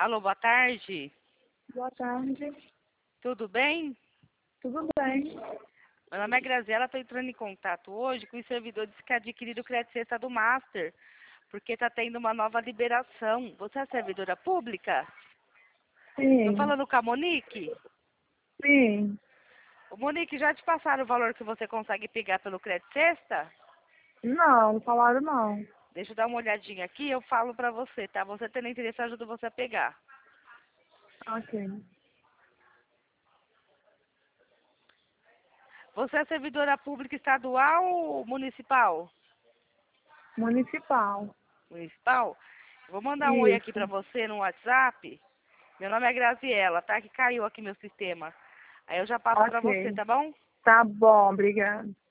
Alô, boa tarde. Boa tarde. Tudo bem? Tudo bem? Meu nome é Graziela, estou entrando em contato hoje com os servidores que adquiriram o crédito sexta do Master, porque está tendo uma nova liberação. Você é servidora pública? Estou Sim. falando com a Monique? Sim. Ô, Monique, já te passaram o valor que você consegue pegar pelo crédito sexta? Não falaram não. Deixa eu dar uma olhadinha aqui e eu falo para você, tá? Você tendo interesse, eu ajudo você a pegar. Ok. Você é servidora pública estadual ou municipal? Municipal. Municipal? Eu vou mandar um oi aqui para Isso. você no WhatsApp. Meu nome é Graziela, tá? Que caiu aqui meu sistema. Aí eu já passo para você, Ok. tá bom? Tá bom, obrigada.